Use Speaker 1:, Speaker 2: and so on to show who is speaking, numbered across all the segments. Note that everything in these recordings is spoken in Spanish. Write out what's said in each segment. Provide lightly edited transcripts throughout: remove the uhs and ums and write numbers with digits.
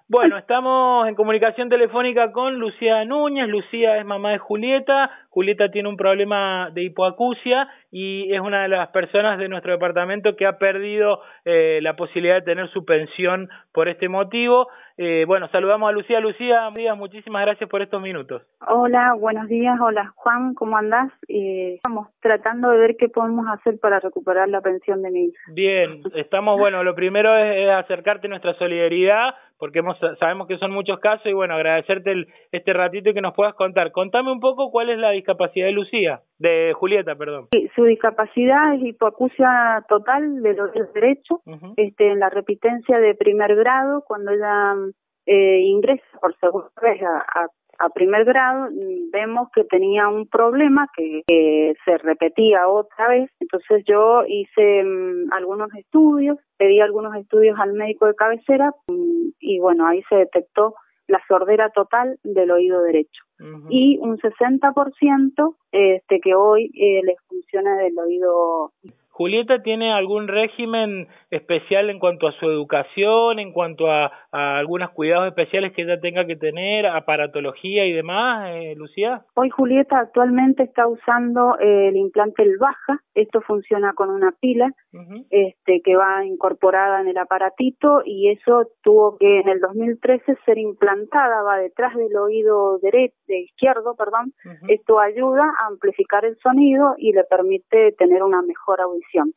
Speaker 1: Bueno, estamos en comunicación telefónica con Lucía Núñez. Lucía es mamá de Julieta. Julieta tiene un problema de hipoacusia y es una de las personas de nuestro departamento que ha perdido la posibilidad de tener su pensión por este motivo. Bueno, saludamos a Lucía. Lucía, muchísimas gracias por estos minutos.
Speaker 2: Hola, buenos días. Hola, Juan, ¿cómo andás? Estamos tratando de ver qué podemos hacer para recuperar la pensión de mi hija.
Speaker 1: Bien, bueno, lo primero es acercarte nuestra solidaridad, porque sabemos que son muchos casos y bueno, agradecerte este ratito y que nos puedas contar. Contame un poco cuál es la discapacidad de Julieta, perdón.
Speaker 2: Sí, su discapacidad es hipoacusia total del oído derecho, en la repitencia de primer grado, cuando ella ingresa por segunda vez a primer grado, vemos que tenía un problema que se repetía otra vez. Entonces yo hice algunos estudios, pedí algunos estudios al médico de cabecera y bueno, ahí se detectó la sordera total del oído derecho. Y un 60% que hoy les funciona del oído.
Speaker 1: ¿Julieta tiene algún régimen especial en cuanto a su educación, en cuanto a algunos cuidados especiales que ella tenga que tener, aparatología y demás, Lucía?
Speaker 2: Hoy Julieta actualmente está usando el implante El Baja. Esto funciona con una pila que va incorporada en el aparatito, y eso tuvo que en el 2013 ser implantada, va detrás del oído izquierdo. Esto ayuda a amplificar el sonido y le permite tener una mejor audición.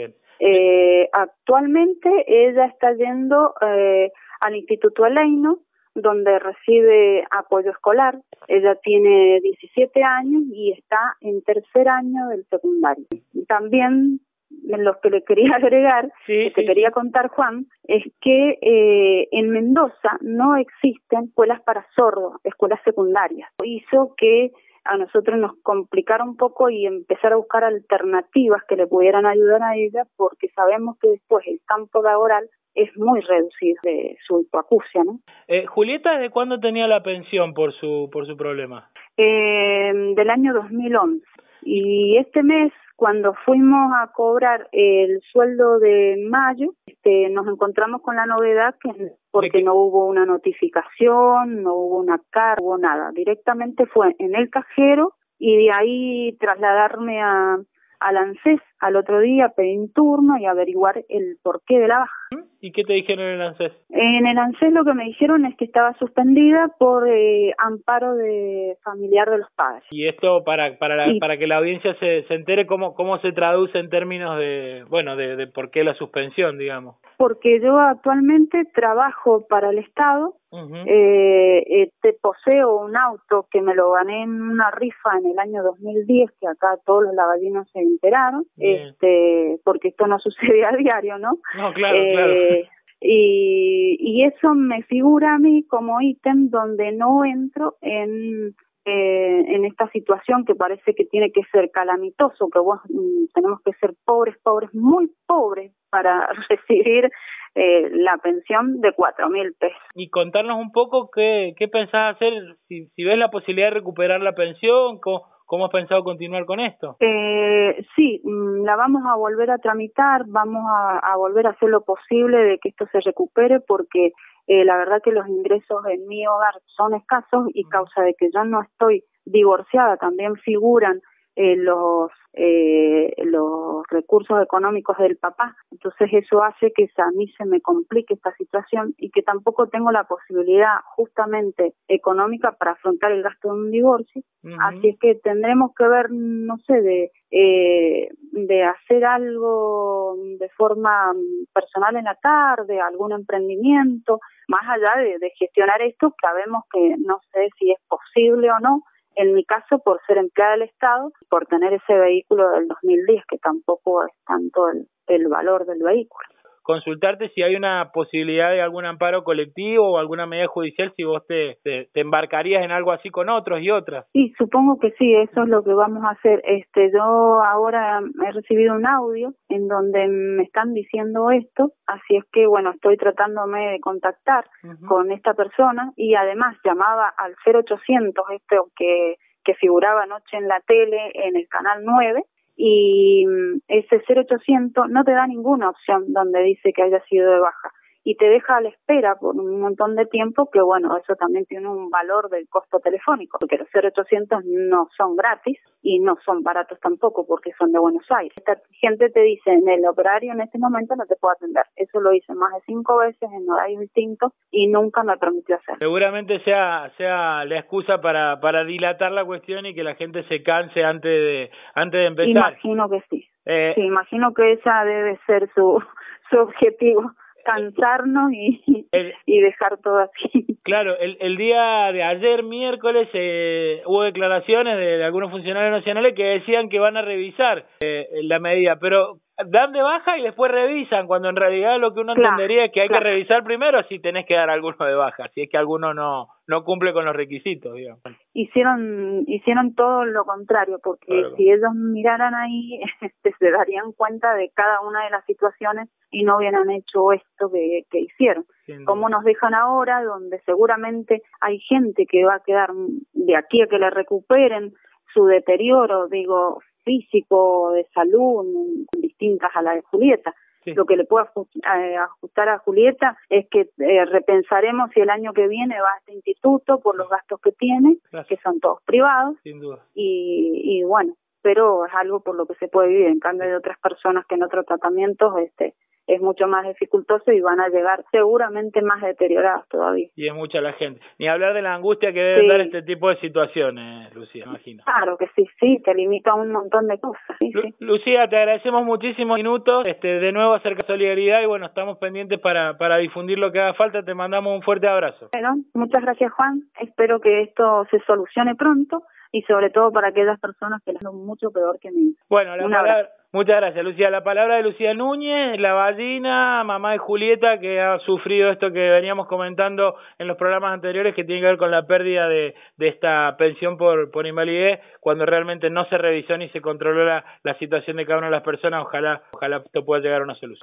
Speaker 2: Actualmente ella está yendo al Instituto Eleino, donde recibe apoyo escolar. Ella tiene 17 años y está en tercer año del secundario. También lo que le quería agregar, quería contar, Juan, es que en Mendoza no existen escuelas para sordos, escuelas secundarias. Hizo que a nosotros nos complicara un poco y empezar a buscar alternativas que le pudieran ayudar a ella, porque sabemos que después el campo laboral es muy reducido de su hipoacusia, ¿no?
Speaker 1: Julieta, ¿desde cuándo tenía la pensión por su problema?
Speaker 2: Del año 2011. Y este mes, cuando fuimos a cobrar el sueldo de mayo, nos encontramos con la novedad porque no hubo una notificación, no hubo una carta, no hubo nada. Directamente fue en el cajero y de ahí trasladarme al ANSES al otro día, pedir un turno y averiguar el porqué de la baja.
Speaker 1: ¿Y qué te dijeron en el ANSES?
Speaker 2: En el ANSES lo que me dijeron es que estaba suspendida por amparo de familiar de los padres.
Speaker 1: Y esto para que la audiencia se entere cómo se traduce en términos de por qué la suspensión, digamos.
Speaker 2: Porque yo actualmente trabajo para el Estado, poseo un auto que me lo gané en una rifa en el año 2010, que acá todos los lavallinos se enteraron, porque esto no sucede a diario, ¿no?
Speaker 1: No, claro.
Speaker 2: Y eso me figura a mí como ítem donde no entro en esta situación que parece que tiene que ser calamitoso, que tenemos que ser pobres, muy pobres para recibir la pensión de 4.000 pesos.
Speaker 1: Y contarnos un poco qué pensás hacer, si ves la posibilidad de recuperar la pensión, ¿cómo has pensado continuar con esto?
Speaker 2: Sí, la vamos a volver a tramitar, vamos a volver a hacer lo posible de que esto se recupere, porque la verdad que los ingresos en mi hogar son escasos y causa de que yo no estoy divorciada, también figuran los recursos económicos del papá. Entonces eso hace que a mí se me complique esta situación y que tampoco tengo la posibilidad justamente económica para afrontar el gasto de un divorcio. Así es que tendremos que ver, no sé, de hacer algo de forma personal en la tarde, algún emprendimiento, más allá de gestionar esto. Sabemos que no sé si es posible o no. En mi caso, por ser empleada del Estado, por tener ese vehículo del 2010, que tampoco es tanto el valor del vehículo.
Speaker 1: Consultarte si hay una posibilidad de algún amparo colectivo o alguna medida judicial, si vos te embarcarías en algo así con otros y otras.
Speaker 2: Sí, supongo que sí, eso es lo que vamos a hacer. Yo ahora he recibido un audio en donde me están diciendo esto, así es que bueno, estoy tratándome de contactar con esta persona, y además llamaba al 0800 que figuraba anoche en la tele en el canal 9, y ese 0800 no te da ninguna opción donde dice que haya sido de baja. y te deja a la espera por un montón de tiempo, que bueno, eso también tiene un valor del costo telefónico, porque los 0800 no son gratis y no son baratos tampoco porque son de Buenos Aires. Esta gente te dice, en el horario en este momento no te puedo atender. Eso lo hice más de 5 veces en horarios distintos y nunca me permitió hacerlo.
Speaker 1: Seguramente sea la excusa para dilatar la cuestión y que la gente se canse antes de empezar.
Speaker 2: Imagino que sí. Sí, imagino que esa debe ser su objetivo, cansarnos y dejar todo así.
Speaker 1: Claro, el día de ayer, miércoles, hubo declaraciones de algunos funcionarios nacionales que decían que van a revisar la medida, pero dan de baja y después revisan, cuando en realidad lo que uno entendería es que hay que revisar primero si tenés que dar alguno de baja, si es que alguno no cumple con los requisitos, digamos.
Speaker 2: Hicieron todo lo contrario, porque si ellos miraran ahí se darían cuenta de cada una de las situaciones y no hubieran hecho esto que hicieron. Como nos dejan ahora, donde seguramente hay gente que va a quedar de aquí a que le recuperen su deterioro, digo, físico, de salud, distintas a la de Julieta. Sí. Lo que le puedo ajustar a Julieta es que repensaremos si el año que viene va a este instituto por los gastos que tiene, que son todos privados.
Speaker 1: Sin duda.
Speaker 2: Y bueno, pero es algo por lo que se puede vivir. En cambio de otras personas que en otros tratamientos es mucho más dificultoso y van a llegar seguramente más deterioradas todavía.
Speaker 1: Y es mucha la gente. Ni hablar de la angustia que deben dar este tipo de situaciones, Lucía, imagino.
Speaker 2: Claro que sí, te limita a un montón de cosas. Sí.
Speaker 1: Lucía, te agradecemos muchísimos minutos, de nuevo acerca de solidaridad y bueno, estamos pendientes para difundir lo que haga falta, te mandamos un fuerte abrazo.
Speaker 2: Bueno, muchas gracias Juan, espero que esto se solucione pronto y sobre todo para aquellas personas que les son mucho peor que mí.
Speaker 1: Bueno, muchas gracias, Lucía. La palabra de Lucía Núñez, la ballena, mamá de Julieta, que ha sufrido esto que veníamos comentando en los programas anteriores, que tiene que ver con la pérdida de esta pensión por invalidez, cuando realmente no se revisó ni se controló la situación de cada una de las personas. Ojalá esto pueda llegar a una solución.